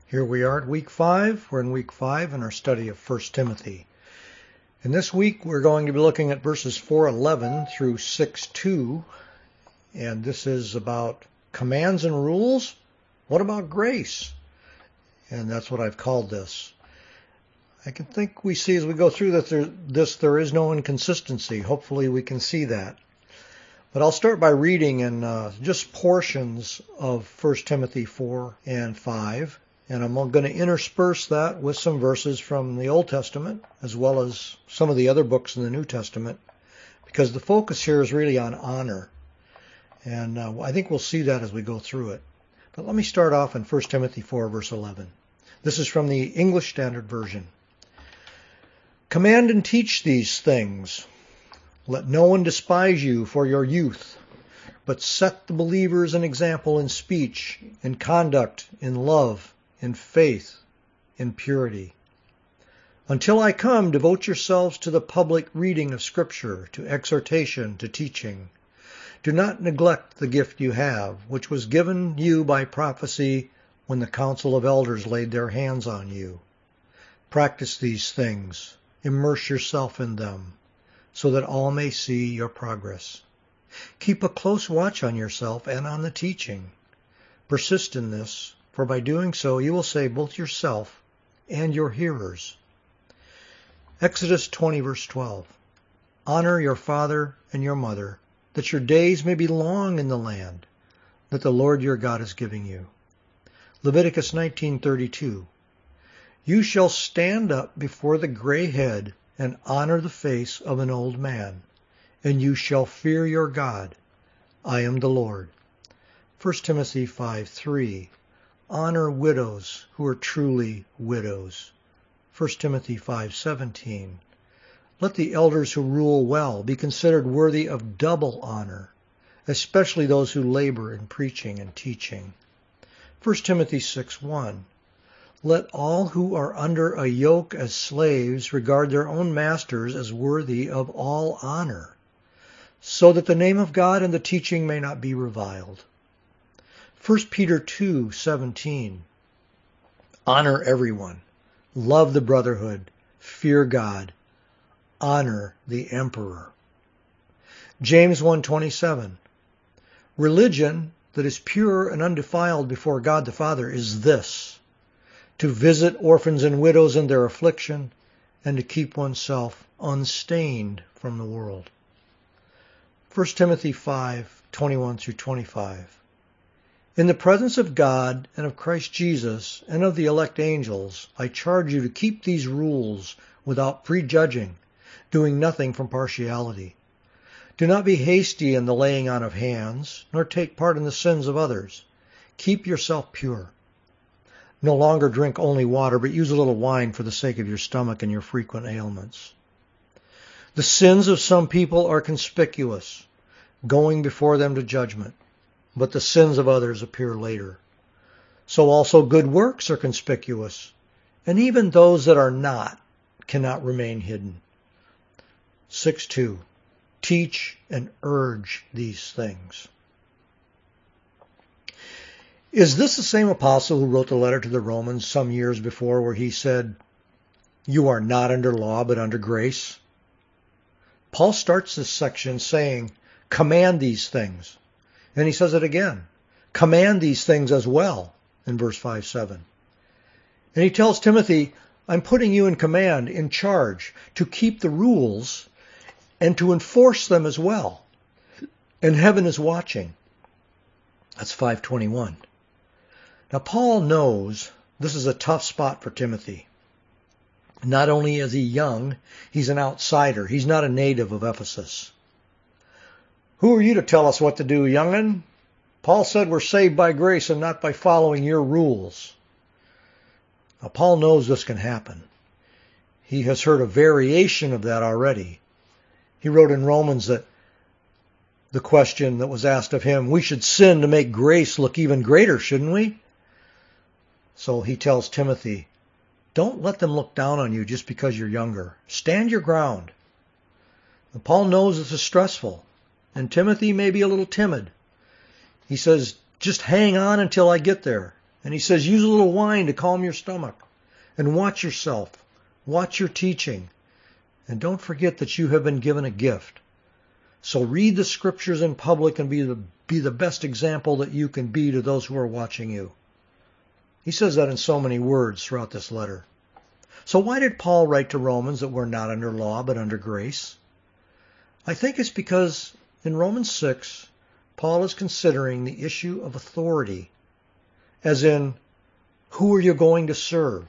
Here we are at week 5. We're in week 5 in our study of 1 Timothy. In this week, we're going to be looking at verses 4:11 through 6:2, and this is about commands and rules. What about grace? And that's what I've called this. I can think we see as we go through that there is no inconsistency. Hopefully we can see that. But I'll start by reading in just portions of 1 Timothy 4 and 5. And I'm going to intersperse that with some verses from the Old Testament, as well as some of the other books in the New Testament, because the focus here is really on honor. And I think we'll see that as we go through it. But let me start off in 1 Timothy 4, verse 11. This is from the English Standard Version. Command and teach these things. Let no one despise you for your youth, but set the believers an example in speech, in conduct, in love, in faith, in purity. Until I come, devote yourselves to the public reading of Scripture, to exhortation, to teaching. Do not neglect the gift you have, which was given you by prophecy when the council of elders laid their hands on you. Practice these things. Immerse yourself in them, so that all may see your progress. Keep a close watch on yourself and on the teaching. Persist in this, for by doing so you will save both yourself and your hearers. Exodus 20, verse 12. Honor your father and your mother, that your days may be long in the land that the Lord your God is giving you. Leviticus 19:32. You shall stand up before the gray head and honor the face of an old man, and you shall fear your God. I am the Lord. 1 Timothy 5:3. Honor widows who are truly widows. 1 Timothy 5:17. Let the elders who rule well be considered worthy of double honor, especially those who labor in preaching and teaching. 1 Timothy 6:1. Let all who are under a yoke as slaves regard their own masters as worthy of all honor, so that the name of God and the teaching may not be reviled. 1 Peter 2:17. Honor everyone. Love the brotherhood. Fear God. Honor the emperor. James 1:27. Religion that is pure and undefiled before God the Father is this: to visit orphans and widows in their affliction, and to keep oneself unstained from the world. 1 Timothy 5:21 through 25. In the presence of God and of Christ Jesus and of the elect angels, I charge you to keep these rules without prejudging, doing nothing from partiality. Do not be hasty in the laying on of hands, nor take part in the sins of others. Keep yourself pure. No longer drink only water, but use a little wine for the sake of your stomach and your frequent ailments. The sins of some people are conspicuous, going before them to judgment, but the sins of others appear later. So also good works are conspicuous, and even those that are not cannot remain hidden. 6:2. Teach and urge these things. Is this the same apostle who wrote the letter to the Romans some years before where he said, "You are not under law but under grace"? Paul starts this section saying, "Command these things." And he says it again, "Command these things as well," in verse 5:7. And he tells Timothy, "I'm putting you in command, in charge, to keep the rules and to enforce them as well. And heaven is watching." That's 5:21. Now, Paul knows this is a tough spot for Timothy. Not only is he young, he's an outsider. He's not a native of Ephesus. Who are you to tell us what to do, young'un? Paul said we're saved by grace and not by following your rules. Now, Paul knows this can happen. He has heard a variation of that already. He wrote in Romans that the question that was asked of him, we should sin to make grace look even greater, shouldn't we? So he tells Timothy, don't let them look down on you just because you're younger. Stand your ground. And Paul knows this is stressful, and Timothy may be a little timid. He says, just hang on until I get there. And he says, use a little wine to calm your stomach. And watch yourself. Watch your teaching. And don't forget that you have been given a gift. So read the scriptures in public and be the best example that you can be to those who are watching you. He says that in so many words throughout this letter. So why did Paul write to Romans that we're not under law but under grace? I think it's because in Romans 6, Paul is considering the issue of authority, as in, who are you going to serve?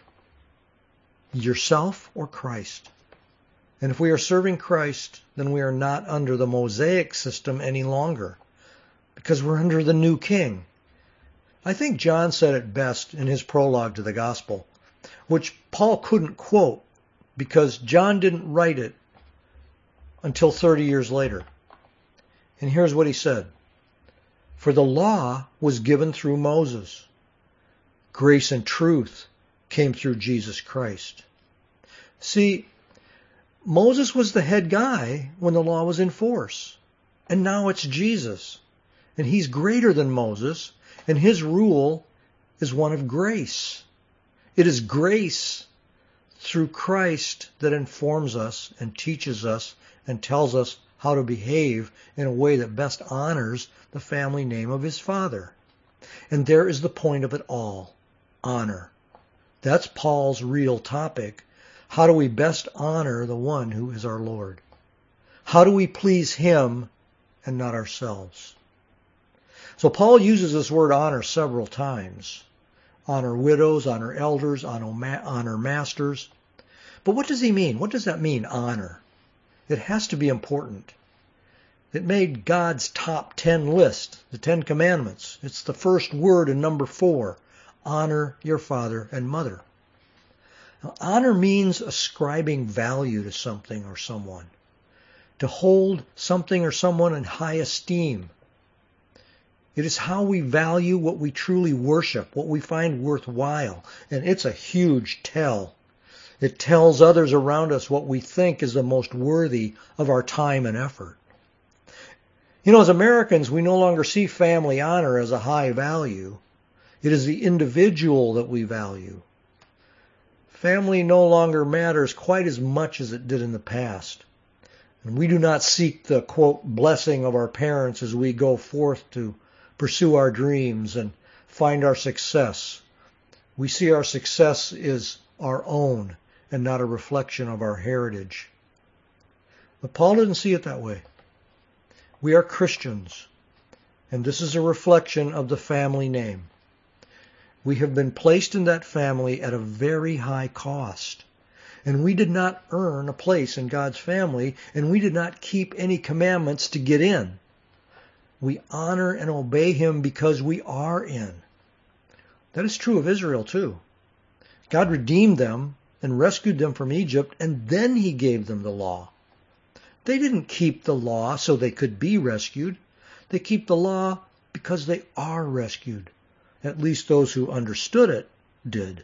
Yourself or Christ? And if we are serving Christ, then we are not under the Mosaic system any longer, because we're under the new king. I think John said it best in his prologue to the gospel, which Paul couldn't quote because John didn't write it until 30 years later. And here's what he said. For the law was given through Moses. Grace and truth came through Jesus Christ. See, Moses was the head guy when the law was in force. And now it's Jesus. And he's greater than Moses. And his rule is one of grace. It is grace through Christ that informs us and teaches us and tells us how to behave in a way that best honors the family name of his father. And there is the point of it all. Honor. That's Paul's real topic. How do we best honor the one who is our Lord? How do we please him and not ourselves? So Paul uses this word honor several times. Honor widows, honor elders, honor masters. But what does he mean? What does that mean, honor? It has to be important. It made God's top 10 list, the 10 commandments. It's the first word in number 4. Honor your father and mother. Now, honor means ascribing value to something or someone. To hold something or someone in high esteem. It is how we value what we truly worship, what we find worthwhile. And it's a huge tell. It tells others around us what we think is the most worthy of our time and effort. You know, as Americans, we no longer see family honor as a high value. It is the individual that we value. Family no longer matters quite as much as it did in the past. And we do not seek the, quote, blessing of our parents as we go forth to pursue our dreams and find our success. We see our success is our own and not a reflection of our heritage. But Paul didn't see it that way. We are Christians, and this is a reflection of the family name. We have been placed in that family at a very high cost. And we did not earn a place in God's family, and we did not keep any commandments to get in. We honor and obey him because we are in. That is true of Israel too. God redeemed them and rescued them from Egypt, and then he gave them the law. They didn't keep the law so they could be rescued. They keep the law because they are rescued. At least those who understood it did.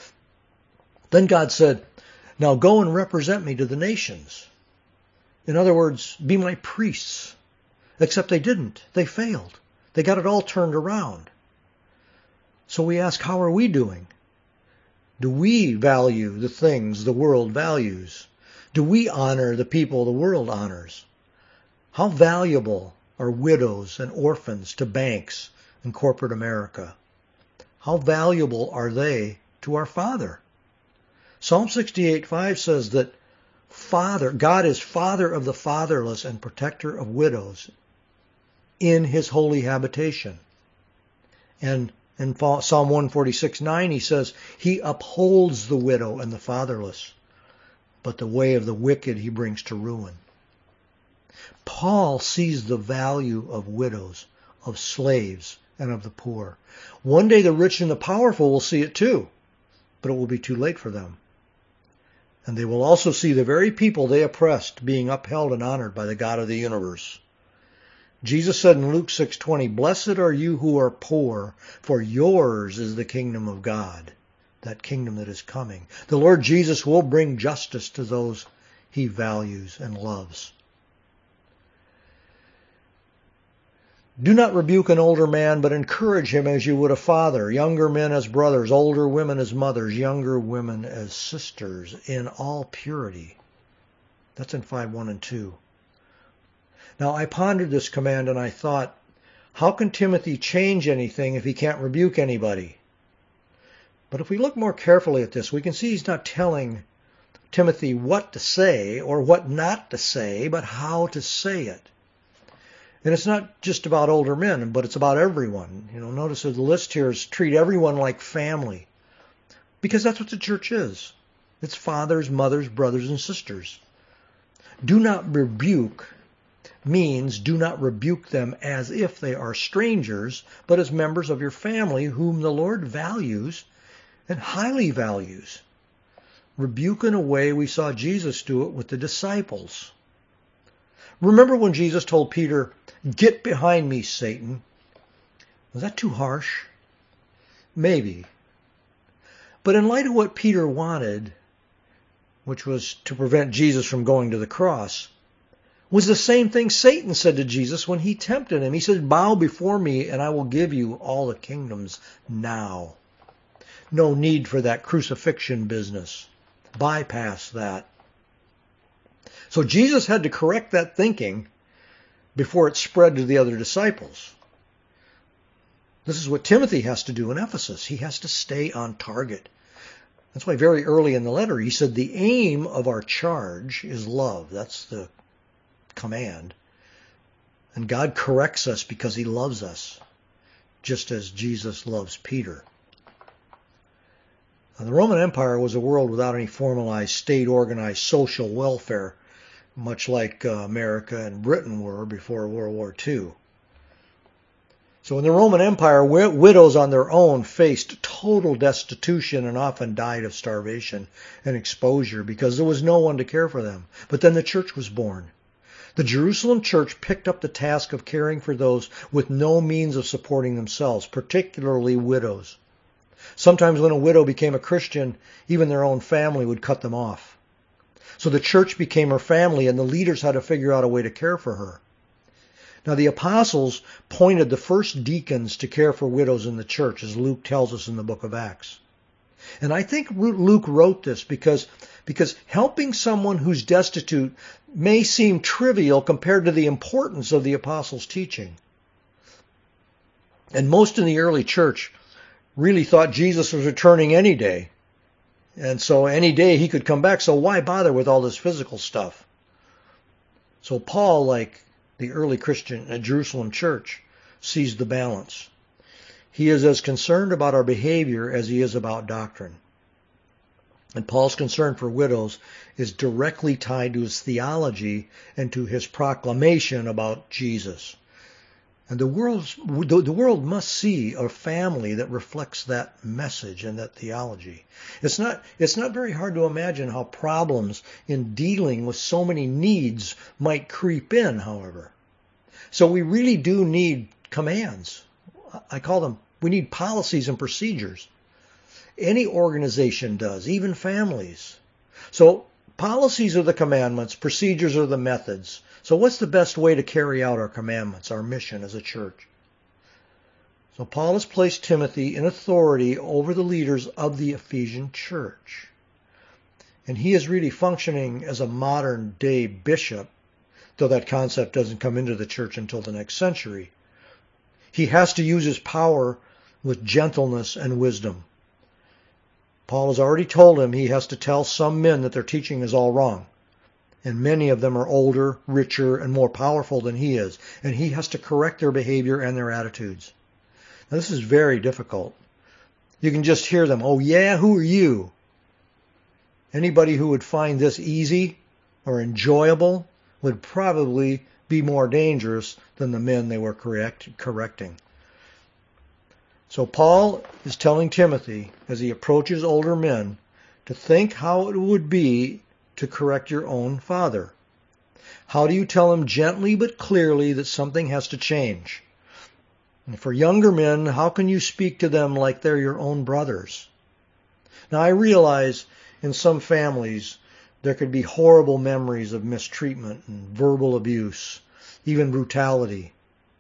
Then God said, now go and represent me to the nations. In other words, be my priests. Except they didn't. They failed. They got it all turned around. So we ask, how are we doing? Do we value the things the world values? Do we honor the people the world honors? How valuable are widows and orphans to banks and corporate America? How valuable are they to our Father? Psalm 68:5 says that God is Father of the fatherless and protector of widows in his holy habitation. And in Psalm 146:9 he says, he upholds the widow and the fatherless, but the way of the wicked he brings to ruin. Paul sees the value of widows, of slaves, and of the poor. One day the rich and the powerful will see it too, but it will be too late for them. And they will also see the very people they oppressed being upheld and honored by the God of the universe. Jesus said in Luke 6:20, blessed are you who are poor, for yours is the kingdom of God, that kingdom that is coming. The Lord Jesus will bring justice to those he values and loves. Do not rebuke an older man, but encourage him as you would a father, younger men as brothers, older women as mothers, younger women as sisters, in all purity. That's in 5:1 and 2. Now I pondered this command and I thought, how can Timothy change anything if he can't rebuke anybody? But if we look more carefully at this, we can see he's not telling Timothy what to say or what not to say, but how to say it. And it's not just about older men, but it's about everyone. Notice that the list here is treat everyone like family. Because that's what the church is. It's fathers, mothers, brothers, and sisters. Do not rebuke means do not rebuke them as if they are strangers, but as members of your family whom the Lord values and highly values. Rebuke in a way we saw Jesus do it with the disciples. Remember when Jesus told Peter, "Get behind me, Satan." Was that too harsh? Maybe. But in light of what Peter wanted, which was to prevent Jesus from going to the cross, was the same thing Satan said to Jesus when he tempted him. He said, "Bow before me and I will give you all the kingdoms now." No need for that crucifixion business. Bypass that. So Jesus had to correct that thinking before it spread to the other disciples. This is what Timothy has to do in Ephesus. He has to stay on target. That's why very early in the letter he said the aim of our charge is love. That's the command. And God corrects us because he loves us, just as Jesus loves Peter. Now, the Roman Empire was a world without any formalized state-organized social welfare, much like America and Britain were before World War II. So in the Roman Empire, widows on their own faced total destitution and often died of starvation and exposure because there was no one to care for them. But then the church was born. The Jerusalem church picked up the task of caring for those with no means of supporting themselves, particularly widows. Sometimes when a widow became a Christian, even their own family would cut them off. So the church became her family, and the leaders had to figure out a way to care for her. Now the apostles appointed the first deacons to care for widows in the church, as Luke tells us in the book of Acts. And I think Luke wrote this because helping someone who's destitute may seem trivial compared to the importance of the apostles' teaching. And most in the early church really thought Jesus was returning any day. And so any day he could come back, so why bother with all this physical stuff? So Paul, like the early Christian Jerusalem church, sees the balance. He is as concerned about our behavior as he is about doctrine. And Paul's concern for widows is directly tied to his theology and to his proclamation about Jesus. And the world must see a family that reflects that message and that theology. It's not very hard to imagine how problems in dealing with so many needs might creep in, however. So we really do need commands. I call them, we need policies and procedures. Any organization does, even families. So policies are the commandments, procedures are the methods. So what's the best way to carry out our commandments, our mission as a church? So Paul has placed Timothy in authority over the leaders of the Ephesian church. And he is really functioning as a modern day bishop, though that concept doesn't come into the church until the next century. He has to use his power with gentleness and wisdom. Paul has already told him he has to tell some men that their teaching is all wrong. And many of them are older, richer, and more powerful than he is. And he has to correct their behavior and their attitudes. Now, this is very difficult. You can just hear them, "Oh yeah, who are you?" Anybody who would find this easy or enjoyable would probably be more dangerous than the men they were correcting. So Paul is telling Timothy, as he approaches older men, to think how it would be to correct your own father. How do you tell him gently but clearly that something has to change? And for younger men, how can you speak to them like they're your own brothers? Now I realize in some families there could be horrible memories of mistreatment and verbal abuse, even brutality.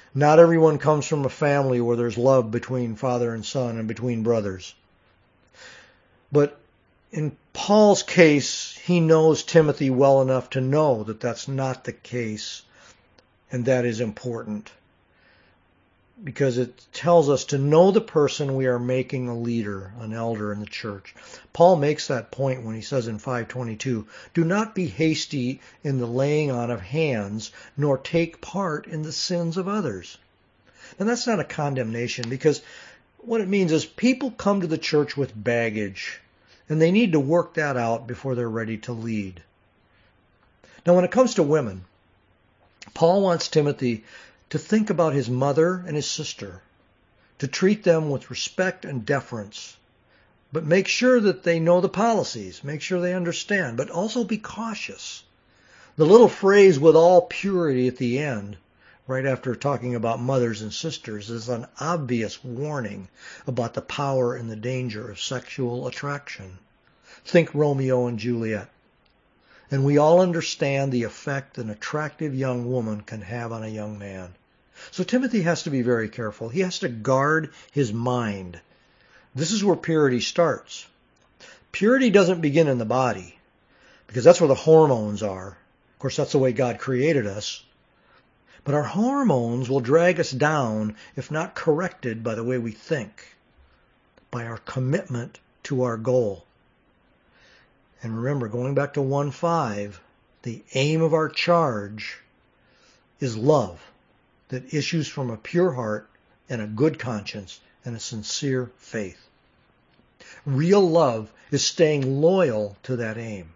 Not everyone comes from a family where there's love between father and son and between brothers. But in Paul's case, he knows Timothy well enough to know that that's not the case, and that is important because it tells us to know the person we are making a leader, an elder in the church. Paul makes that point when he says in 5:22, "Do not be hasty in the laying on of hands, nor take part in the sins of others." And that's not a condemnation, because what it means is people come to the church with baggage, and they need to work that out before they're ready to lead. Now, when it comes to women, Paul wants Timothy to think about his mother and his sister, to treat them with respect and deference, but make sure that they know the policies, make sure they understand, but also be cautious. The little phrase, "with all purity," at the end, right after talking about mothers and sisters, is an obvious warning about the power and the danger of sexual attraction. Think Romeo and Juliet. And we all understand the effect an attractive young woman can have on a young man. So Timothy has to be very careful. He has to guard his mind. This is where purity starts. Purity doesn't begin in the body, because that's where the hormones are. Of course, that's the way God created us. But our hormones will drag us down if not corrected by the way we think, by our commitment to our goal. And remember, going back to 1:5, the aim of our charge is love that issues from a pure heart and a good conscience and a sincere faith. Real love is staying loyal to that aim.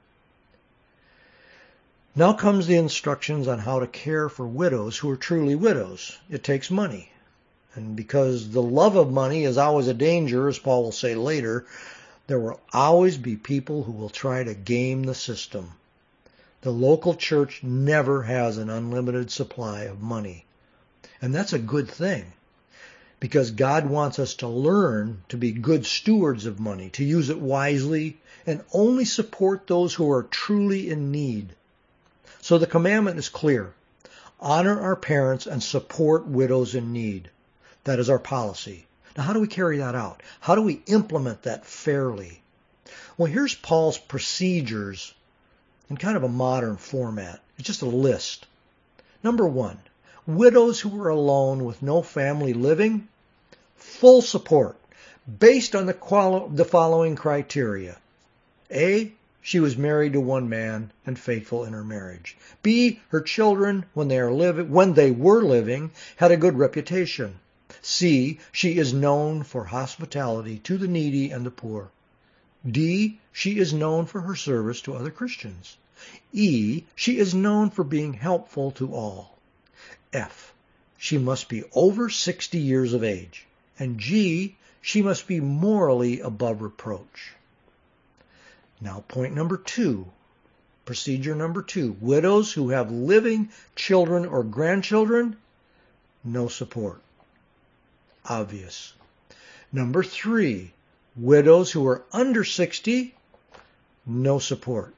Now comes the instructions on how to care for widows who are truly widows. It takes money. And because the love of money is always a danger, as Paul will say later, there will always be people who will try to game the system. The local church never has an unlimited supply of money. And that's a good thing, because God wants us to learn to be good stewards of money, to use it wisely, and only support those who are truly in need. So the commandment is clear. Honor our parents and support widows in need. That is our policy. Now, how do we carry that out? How do we implement that fairly? Well, here's Paul's procedures in kind of a modern format. It's just a list. Number 1, widows who are alone with no family living, full support, based on the following criteria. A, she was married to one man and faithful in her marriage. B, her children, when they were living, had a good reputation. C, she is known for hospitality to the needy and the poor. D, she is known for her service to other Christians. E, she is known for being helpful to all. F, she must be over 60 years of age. And G, she must be morally above reproach. Now, point number 2, procedure number 2, widows who have living children or grandchildren, no support. Obvious. Number 3, widows who are under 60, no support.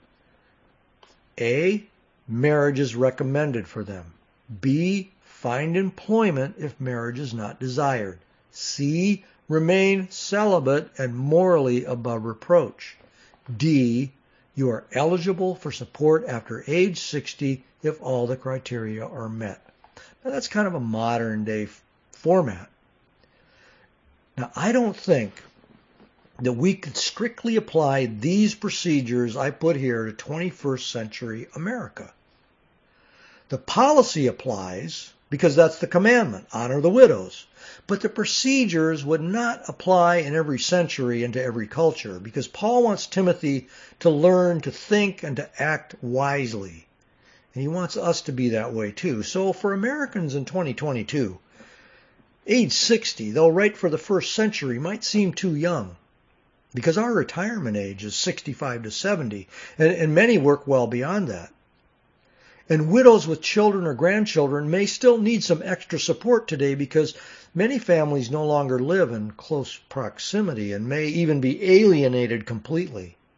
A, marriage is recommended for them. B, find employment if marriage is not desired. C, remain celibate and morally above reproach. D, you are eligible for support after age 60 if all the criteria are met. Now, that's kind of a modern day format. Now, I don't think that we could strictly apply these procedures I put here to 21st century America. The policy applies because that's the commandment, honor the widows. But the procedures would not apply in every century and to every culture, because Paul wants Timothy to learn to think and to act wisely. And he wants us to be that way too. So for Americans in 2022, age 60, though right for the first century, might seem too young, because our retirement age is 65 to 70, and many work well beyond that. And widows with children or grandchildren may still need some extra support today, because many families no longer live in close proximity and may even be alienated completely.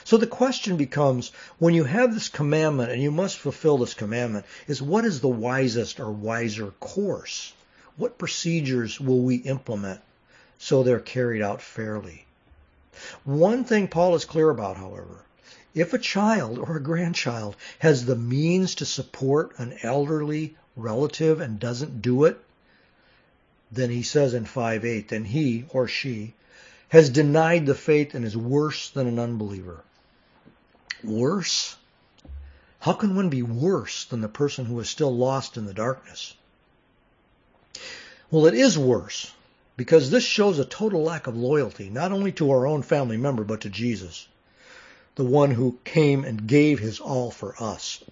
So the question becomes, when you have this commandment and you must fulfill this commandment, is what is the wisest or wiser course? What procedures will we implement so they're carried out fairly? One thing Paul is clear about, however, if a child or a grandchild has the means to support an elderly relative and doesn't do it, then he says in 5:8, then he or she has denied the faith and is worse than an unbeliever. Worse? How can one be worse than the person who is still lost in the darkness? Well, it is worse, because this shows a total lack of loyalty, not only to our own family member, but to Jesus, the one who came and gave his all for us.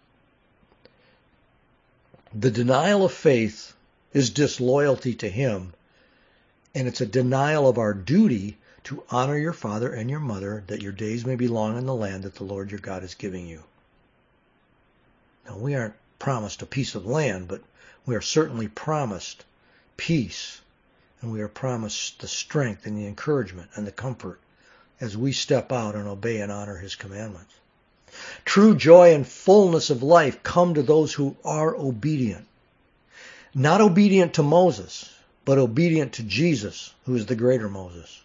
The denial of faith is disloyalty to him, and it's a denial of our duty to honor your father and your mother, that your days may be long in the land that the Lord your God is giving you. Now, we aren't promised a piece of land, but we are certainly promised peace, and we are promised the strength and the encouragement and the comfort as we step out and obey and honor his commandments. True joy and fullness of life come to those who are obedient. Not obedient to Moses, but obedient to Jesus, who is the greater Moses.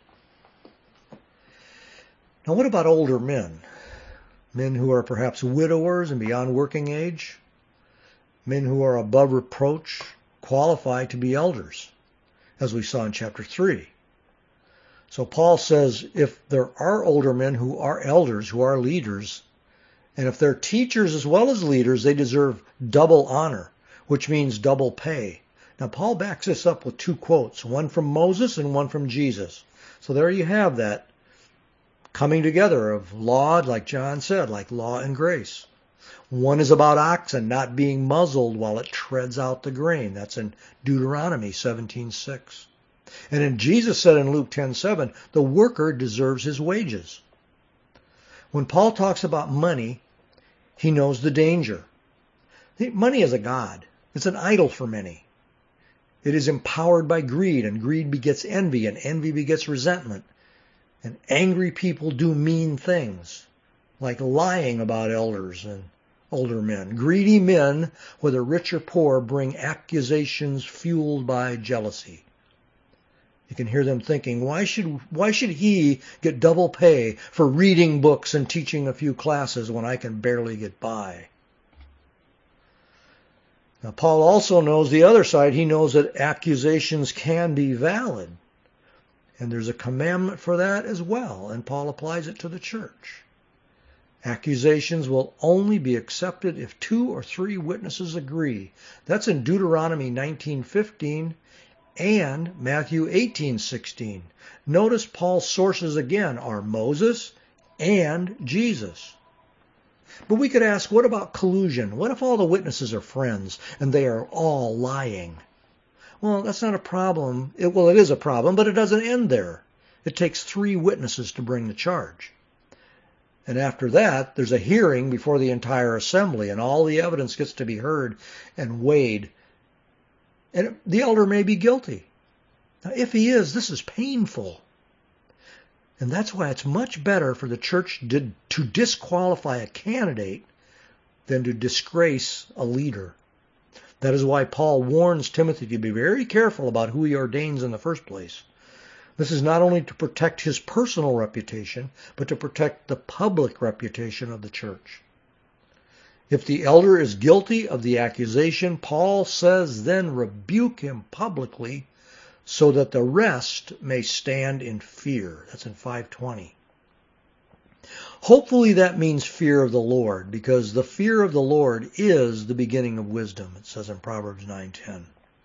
Now, what about older men? Men who are perhaps widowers and beyond working age? Men who are above reproach, qualify to be elders, as we saw in chapter 3. So Paul says if there are older men who are elders, who are leaders, and if they're teachers as well as leaders, they deserve double honor, which means double pay. Now, Paul backs this up with two quotes, one from Moses and one from Jesus. So there you have that coming together of law, like John said, like law and grace. One is about oxen not being muzzled while it treads out the grain. That's in Deuteronomy 17:6. And then Jesus said in Luke 10:7, the worker deserves his wages. When Paul talks about money, he knows the danger. Money is a god. It's an idol for many. It is empowered by greed, and greed begets envy, and envy begets resentment. And angry people do mean things, like lying about elders and older men. Greedy men, whether rich or poor, bring accusations fueled by jealousy. You can hear them thinking, why should he get double pay for reading books and teaching a few classes when I can barely get by? Now, Paul also knows the other side. He knows that accusations can be valid. And there's a commandment for that as well, and Paul applies it to the church. Accusations will only be accepted if 2 or 3 witnesses agree. That's in Deuteronomy 19:15 and Matthew 18:16. Notice Paul's sources again are Moses and Jesus. But we could ask, what about collusion? What if all the witnesses are friends and they are all lying? Well, that's not a problem. It is a problem, but it doesn't end there. It takes 3 witnesses to bring the charge. And after that, there's a hearing before the entire assembly, and all the evidence gets to be heard and weighed. And the elder may be guilty. Now, if he is, this is painful. And that's why it's much better for the church to disqualify a candidate than to disgrace a leader. That is why Paul warns Timothy to be very careful about who he ordains in the first place. This is not only to protect his personal reputation, but to protect the public reputation of the church. If the elder is guilty of the accusation, Paul says, then rebuke him publicly so that the rest may stand in fear. That's in 5:20. Hopefully that means fear of the Lord, because the fear of the Lord is the beginning of wisdom, it says in Proverbs 9:10.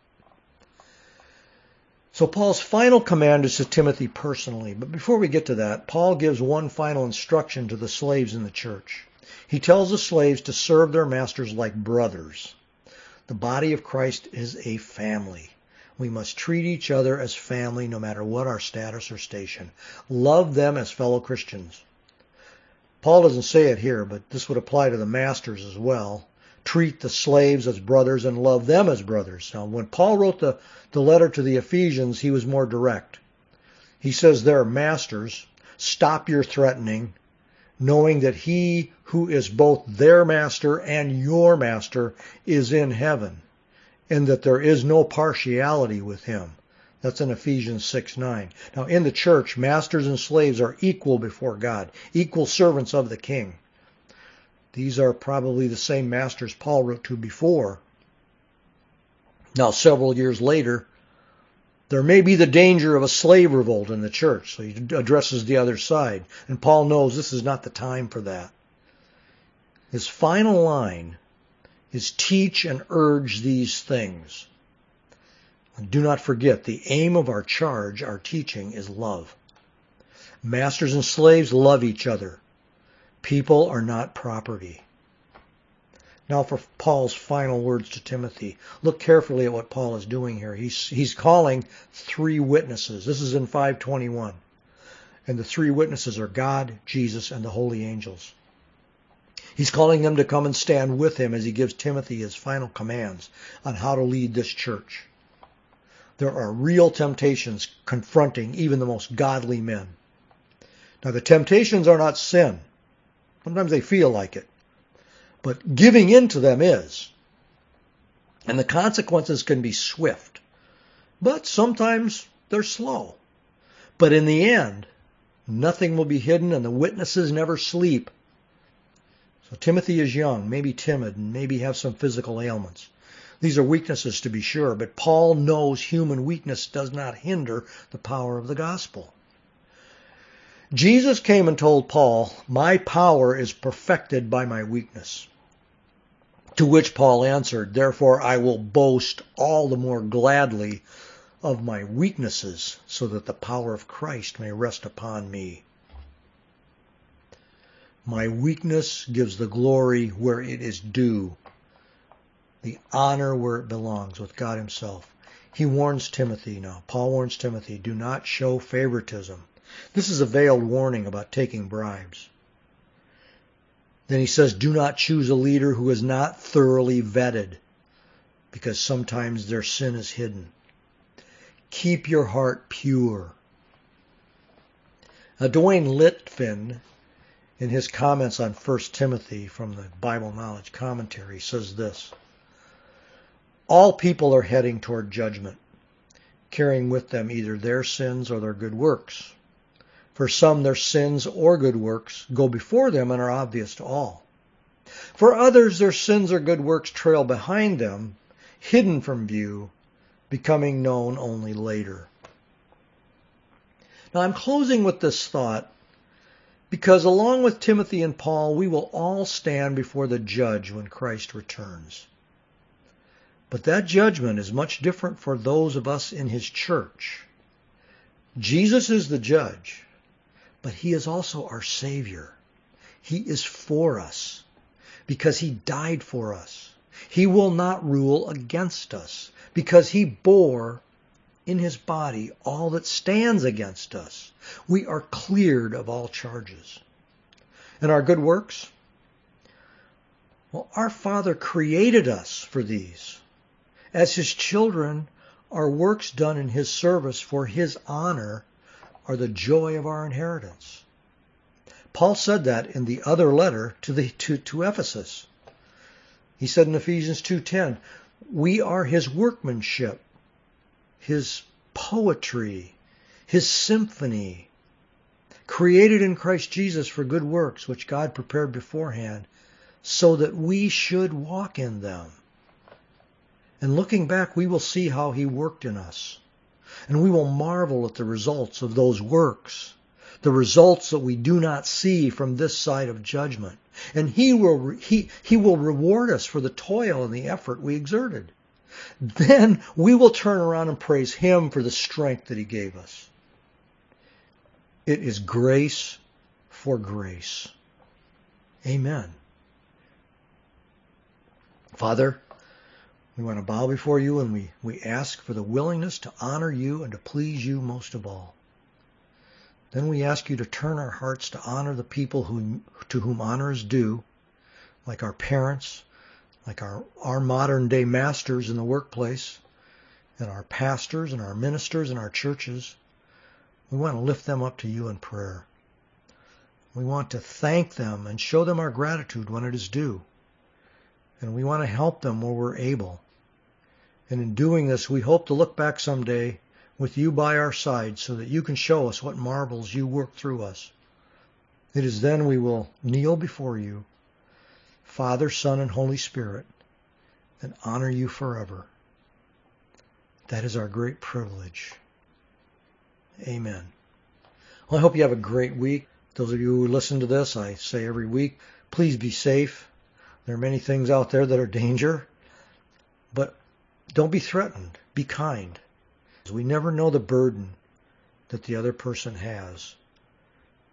So Paul's final command is to Timothy personally. But before we get to that, Paul gives one final instruction to the slaves in the church. He tells the slaves to serve their masters like brothers. The body of Christ is a family. We must treat each other as family no matter what our status or station. Love them as fellow Christians. Paul doesn't say it here, but this would apply to the masters as well. Treat the slaves as brothers and love them as brothers. Now, when Paul wrote the letter to the Ephesians, he was more direct. He says, they're masters. Stop your threatening. knowing that he who is both their master and your master is in heaven, and that there is no partiality with him. That's in Ephesians 6:9. Now in the church, masters and slaves are equal before God, equal servants of the king. These are probably the same masters Paul wrote to before. Now several years later, there may be the danger of a slave revolt in the church, so he addresses the other side. And Paul knows this is not the time for that. His final line is teach and urge these things. And do not forget, the aim of our charge, our teaching, is love. Masters and slaves love each other. People are not property. Now for Paul's final words to Timothy. Look carefully at what Paul is doing here. He's calling 3 witnesses. This is in 5:21. And the 3 witnesses are God, Jesus, and the holy angels. He's calling them to come and stand with him as he gives Timothy his final commands on how to lead this church. There are real temptations confronting even the most godly men. Now the temptations are not sin. Sometimes they feel like it. But giving in to them is. And the consequences can be swift. But sometimes they're slow. But in the end, nothing will be hidden and the witnesses never sleep. So Timothy is young, maybe timid, and maybe have some physical ailments. These are weaknesses to be sure, but Paul knows human weakness does not hinder the power of the gospel. Jesus came and told Paul, "My power is perfected by my weakness." To which Paul answered, "Therefore I will boast all the more gladly of my weaknesses, so that the power of Christ may rest upon me." My weakness gives the glory where it is due, the honor where it belongs with God himself. He warns Timothy now. Paul warns Timothy, do not show favoritism. This is a veiled warning about taking bribes. Then he says, do not choose a leader who is not thoroughly vetted, because sometimes their sin is hidden. Keep your heart pure. Now, Dwayne Litfin, in his comments on 1 Timothy from the Bible Knowledge Commentary, says this: all people are heading toward judgment, carrying with them either their sins or their good works. For some, their sins or good works go before them and are obvious to all. For others, their sins or good works trail behind them, hidden from view, becoming known only later. Now, I'm closing with this thought because along with Timothy and Paul, we will all stand before the judge when Christ returns. But that judgment is much different for those of us in his church. Jesus is the judge, but he is also our Savior. He is for us because he died for us. He will not rule against us because he bore in his body all that stands against us. We are cleared of all charges. And our good works? Well, our Father created us for these. As his children, our works done in his service for his honor are the joy of our inheritance. Paul said that in the other letter to Ephesus. He said in Ephesians 2:10, we are his workmanship, his poetry, his symphony, created in Christ Jesus for good works, which God prepared beforehand, so that we should walk in them. And looking back, we will see how he worked in us. And we will marvel at the results of those works, the results that we do not see from this side of judgment. And he will reward us for the toil and the effort we exerted. Then we will turn around and praise him for the strength that he gave us. It is grace for grace. Amen. Father, we want to bow before you and we ask for the willingness to honor you and to please you most of all. Then we ask you to turn our hearts to honor the people to whom honor is due, like our parents, like our modern day masters in the workplace, and our pastors and our ministers in our churches. We want to lift them up to you in prayer. We want to thank them and show them our gratitude when it is due. And we want to help them where we're able. And in doing this, we hope to look back someday with you by our side so that you can show us what marvels you work through us. It is then we will kneel before you, Father, Son, and Holy Spirit, and honor you forever. That is our great privilege. Amen. Well, I hope you have a great week. Those of you who listen to this, I say every week, please be safe. There are many things out there that are danger, but don't be threatened. Be kind. We never know the burden that the other person has.